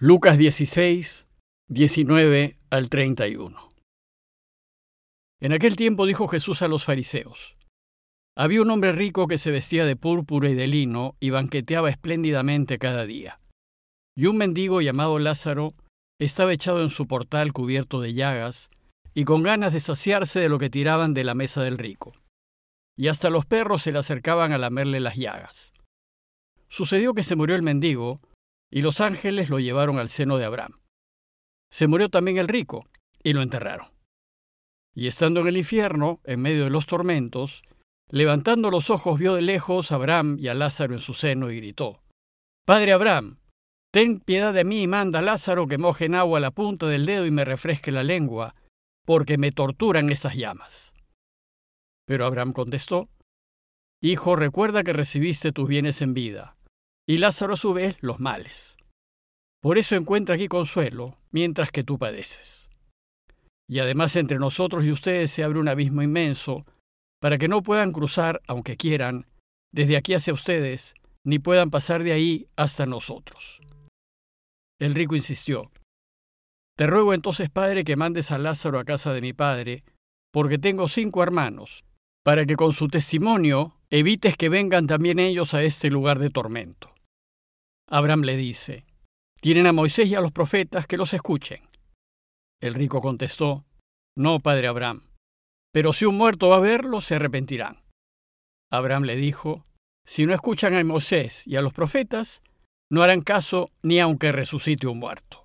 Lucas 16, 19 al 31. En aquel tiempo dijo Jesús a los fariseos: había un hombre rico que se vestía de púrpura y de lino y banqueteaba espléndidamente cada día. Y un mendigo llamado Lázaro estaba echado en su portal cubierto de llagas y con ganas de saciarse de lo que tiraban de la mesa del rico. Y hasta los perros se le acercaban a lamerle las llagas. Sucedió que se murió el mendigo y los ángeles lo llevaron al seno de Abraham. Se murió también el rico y lo enterraron. Y estando en el infierno, en medio de los tormentos, levantando los ojos vio de lejos a Abraham y a Lázaro en su seno y gritó: Padre Abraham, ten piedad de mí y manda a Lázaro que moje en agua la punta del dedo y me refresque la lengua, porque me torturan esas llamas. Pero Abraham contestó: Hijo, recuerda que recibiste tus bienes en vida, y Lázaro a su vez los males. Por eso encuentra aquí consuelo, mientras que tú padeces. Y además entre nosotros y ustedes se abre un abismo inmenso, para que no puedan cruzar, aunque quieran, desde aquí hacia ustedes, ni puedan pasar de ahí hasta nosotros. El rico insistió: Te ruego entonces, padre, que mandes a Lázaro a casa de mi padre, porque tengo 5 hermanos, para que con su testimonio evites que vengan también ellos a este lugar de tormento. Abraham le dice: Tienen a Moisés y a los profetas, que los escuchen. El rico contestó: No, padre Abraham, pero si un muerto va a verlo, se arrepentirán. Abraham le dijo: Si no escuchan a Moisés y a los profetas, no harán caso ni aunque resucite un muerto.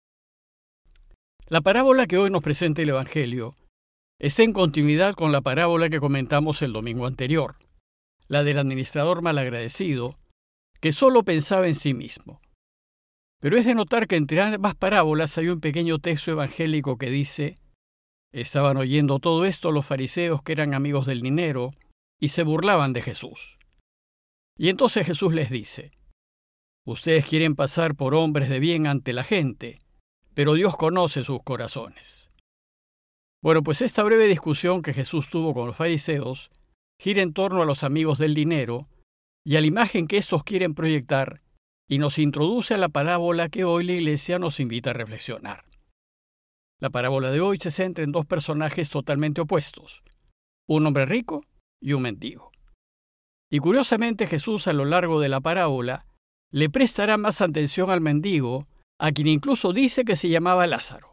La parábola que hoy nos presenta el Evangelio es en continuidad con la parábola que comentamos el domingo anterior, la del administrador malagradecido, que solo pensaba en sí mismo. Pero es de notar que entre ambas parábolas hay un pequeño texto evangélico que dice: Estaban oyendo todo esto los fariseos, que eran amigos del dinero, y se burlaban de Jesús. Y entonces Jesús les dice: Ustedes quieren pasar por hombres de bien ante la gente, pero Dios conoce sus corazones. Bueno, pues esta breve discusión que Jesús tuvo con los fariseos gira en torno a los amigos del dinero y a la imagen que estos quieren proyectar, y nos introduce a la parábola que hoy la Iglesia nos invita a reflexionar. La parábola de hoy se centra en 2 personajes totalmente opuestos: un hombre rico y un mendigo. Y curiosamente Jesús a lo largo de la parábola le prestará más atención al mendigo, a quien incluso dice que se llamaba Lázaro.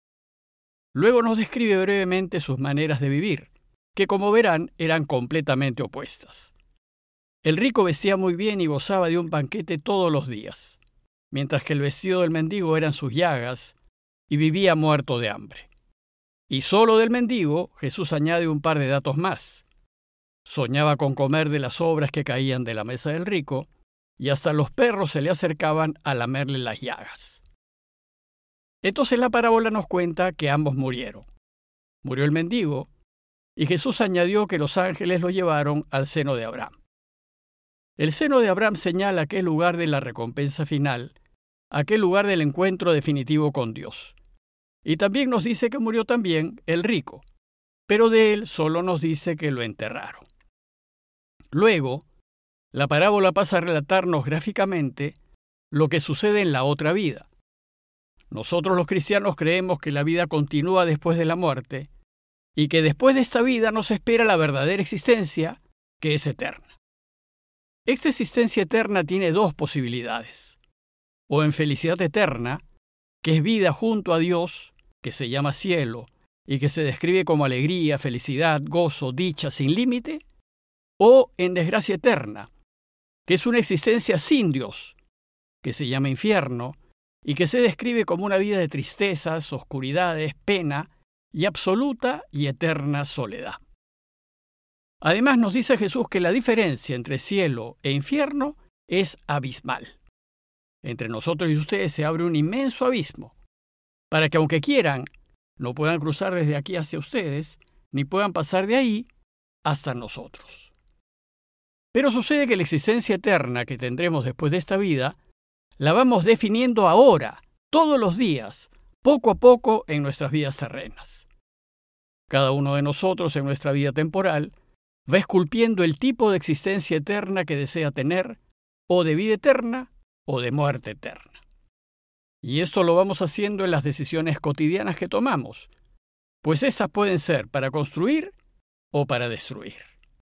Luego nos describe brevemente sus maneras de vivir, que como verán eran completamente opuestas. El rico vestía muy bien y gozaba de un banquete todos los días, mientras que el vestido del mendigo eran sus llagas y vivía muerto de hambre. Y solo del mendigo Jesús añade un par de datos más. Soñaba con comer de las sobras que caían de la mesa del rico, y hasta los perros se le acercaban a lamerle las llagas. Entonces la parábola nos cuenta que ambos murieron. Murió el mendigo, y Jesús añadió que los ángeles lo llevaron al seno de Abraham. El seno de Abraham señala aquel lugar de la recompensa final, aquel lugar del encuentro definitivo con Dios. Y también nos dice que murió también el rico, pero de él solo nos dice que lo enterraron. Luego, la parábola pasa a relatarnos gráficamente lo que sucede en la otra vida. Nosotros los cristianos creemos que la vida continúa después de la muerte y que después de esta vida nos espera la verdadera existencia, que es eterna. Esta existencia eterna tiene 2 posibilidades: o en felicidad eterna, que es vida junto a Dios, que se llama cielo y que se describe como alegría, felicidad, gozo, dicha sin límite, o en desgracia eterna, que es una existencia sin Dios, que se llama infierno y que se describe como una vida de tristezas, oscuridades, pena y absoluta y eterna soledad. Además nos dice Jesús que la diferencia entre cielo e infierno es abismal. Entre nosotros y ustedes se abre un inmenso abismo, para que aunque quieran, no puedan cruzar desde aquí hacia ustedes, ni puedan pasar de ahí hasta nosotros. Pero sucede que la existencia eterna que tendremos después de esta vida, la vamos definiendo ahora, todos los días, poco a poco en nuestras vidas terrenas. Cada uno de nosotros en nuestra vida temporal va esculpiendo el tipo de existencia eterna que desea tener, o de vida eterna, o de muerte eterna. Y esto lo vamos haciendo en las decisiones cotidianas que tomamos, pues esas pueden ser para construir o para destruir.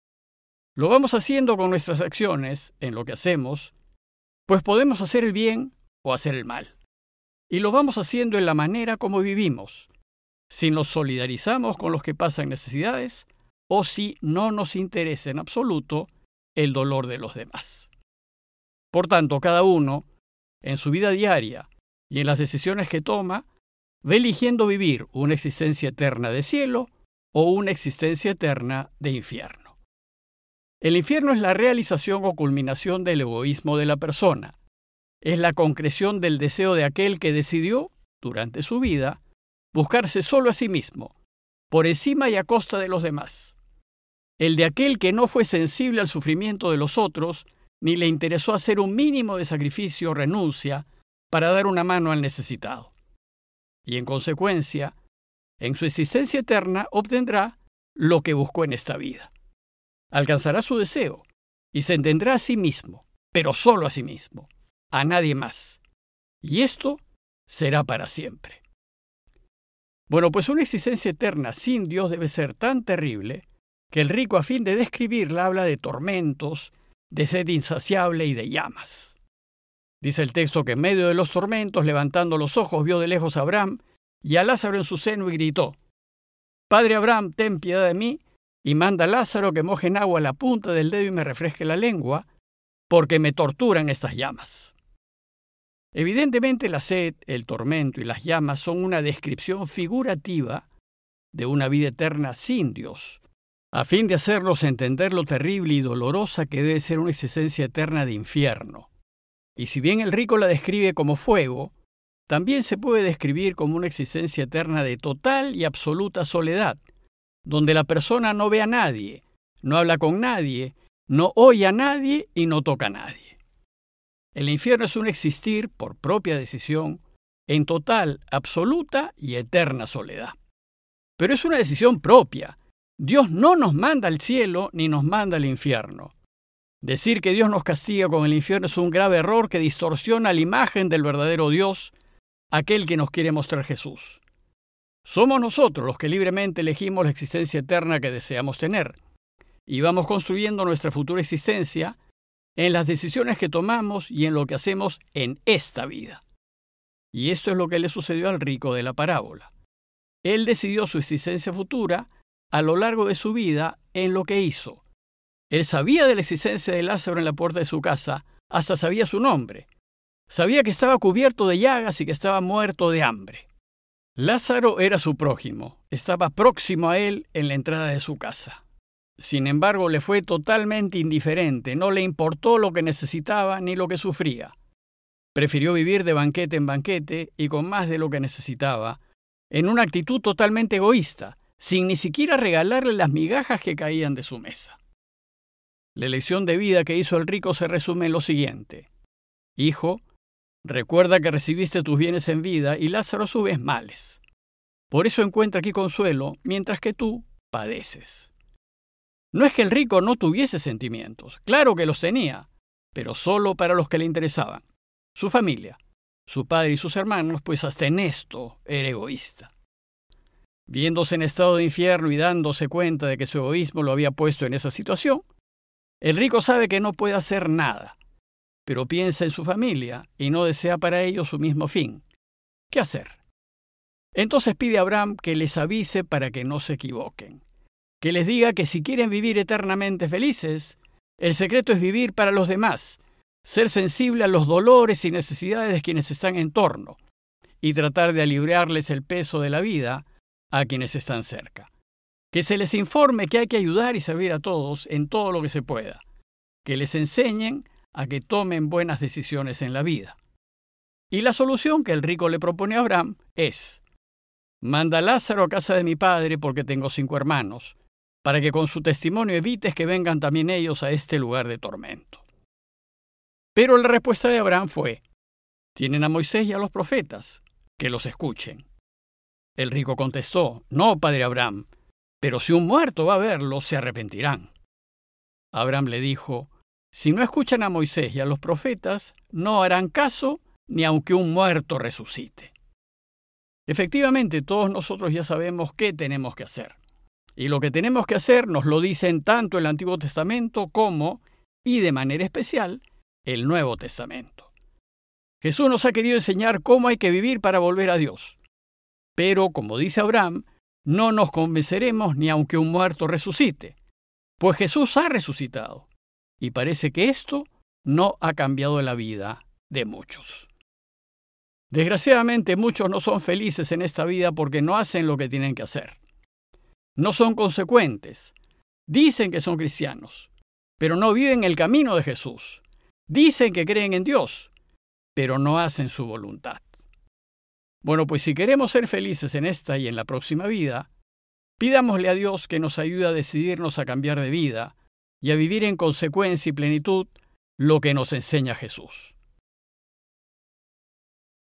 Lo vamos haciendo con nuestras acciones, en lo que hacemos, pues podemos hacer el bien o hacer el mal. Y lo vamos haciendo en la manera como vivimos, si nos solidarizamos con los que pasan necesidades o si no nos interesa en absoluto el dolor de los demás. Por tanto, cada uno, en su vida diaria y en las decisiones que toma, va eligiendo vivir una existencia eterna de cielo o una existencia eterna de infierno. El infierno es la realización o culminación del egoísmo de la persona. Es la concreción del deseo de aquel que decidió, durante su vida, buscarse solo a sí mismo, por encima y a costa de los demás. El de aquel que no fue sensible al sufrimiento de los otros, ni le interesó hacer un mínimo de sacrificio o renuncia para dar una mano al necesitado. Y en consecuencia, en su existencia eterna obtendrá lo que buscó en esta vida. Alcanzará su deseo y se entendrá a sí mismo, pero solo a sí mismo, a nadie más. Y esto será para siempre. Bueno, pues una existencia eterna sin Dios debe ser tan terrible que el rico, a fin de describirla, habla de tormentos, de sed insaciable y de llamas. Dice el texto que en medio de los tormentos, levantando los ojos, vio de lejos a Abraham y a Lázaro en su seno y gritó: «Padre Abraham, ten piedad de mí y manda a Lázaro que moje en agua la punta del dedo y me refresque la lengua, porque me torturan estas llamas». Evidentemente la sed, el tormento y las llamas son una descripción figurativa de una vida eterna sin Dios, a fin de hacernos entender lo terrible y dolorosa que debe ser una existencia eterna de infierno. Y si bien el rico la describe como fuego, también se puede describir como una existencia eterna de total y absoluta soledad, donde la persona no ve a nadie, no habla con nadie, no oye a nadie y no toca a nadie. El infierno es un existir, por propia decisión, en total, absoluta y eterna soledad. Pero es una decisión propia. Dios no nos manda al cielo ni nos manda al infierno. Decir que Dios nos castiga con el infierno es un grave error que distorsiona la imagen del verdadero Dios, aquel que nos quiere mostrar Jesús. Somos nosotros los que libremente elegimos la existencia eterna que deseamos tener, y vamos construyendo nuestra futura existencia en las decisiones que tomamos y en lo que hacemos en esta vida. Y esto es lo que le sucedió al rico de la parábola. Él decidió su existencia futura a lo largo de su vida en lo que hizo. Él sabía de la existencia de Lázaro en la puerta de su casa, hasta sabía su nombre. Sabía que estaba cubierto de llagas y que estaba muerto de hambre. Lázaro era su prójimo, estaba próximo a él en la entrada de su casa. Sin embargo, le fue totalmente indiferente, no le importó lo que necesitaba ni lo que sufría. Prefirió vivir de banquete en banquete y con más de lo que necesitaba, en una actitud totalmente egoísta, sin ni siquiera regalarle las migajas que caían de su mesa. La elección de vida que hizo el rico se resume en lo siguiente: Hijo, recuerda que recibiste tus bienes en vida y Lázaro a su vez males. Por eso encuentra aquí consuelo, mientras que tú padeces. No es que el rico no tuviese sentimientos, claro que los tenía, pero solo para los que le interesaban. Su familia, su padre y sus hermanos, pues hasta en esto era egoísta. Viéndose en estado de infierno y dándose cuenta de que su egoísmo lo había puesto en esa situación, el rico sabe que no puede hacer nada, pero piensa en su familia y no desea para ellos su mismo fin. ¿Qué hacer? Entonces pide a Abraham que les avise para que no se equivoquen, que les diga que si quieren vivir eternamente felices, el secreto es vivir para los demás, ser sensible a los dolores y necesidades de quienes están en torno, y tratar de aliviarles el peso de la vida a quienes están cerca. Que se les informe que hay que ayudar y servir a todos en todo lo que se pueda, que les enseñen a que tomen buenas decisiones en la vida. Y la solución que el rico le propone a Abraham es: manda a Lázaro a casa de mi padre porque tengo 5 hermanos, para que con su testimonio evites que vengan también ellos a este lugar de tormento. Pero la respuesta de Abraham fue: tienen a Moisés y a los profetas, que los escuchen. El rico contestó: no, padre Abraham, pero si un muerto va a verlos, se arrepentirán. Abraham le dijo: si no escuchan a Moisés y a los profetas, no harán caso ni aunque un muerto resucite. Efectivamente, todos nosotros ya sabemos qué tenemos que hacer. Y lo que tenemos que hacer nos lo dicen tanto el Antiguo Testamento como, y de manera especial, el Nuevo Testamento. Jesús nos ha querido enseñar cómo hay que vivir para volver a Dios. Pero, como dice Abraham, no nos convenceremos ni aunque un muerto resucite, pues Jesús ha resucitado. Y parece que esto no ha cambiado la vida de muchos. Desgraciadamente, muchos no son felices en esta vida porque no hacen lo que tienen que hacer. No son consecuentes. Dicen que son cristianos, pero no viven el camino de Jesús. Dicen que creen en Dios, pero no hacen su voluntad. Bueno, pues si queremos ser felices en esta y en la próxima vida, pidámosle a Dios que nos ayude a decidirnos a cambiar de vida y a vivir en consecuencia y plenitud lo que nos enseña Jesús.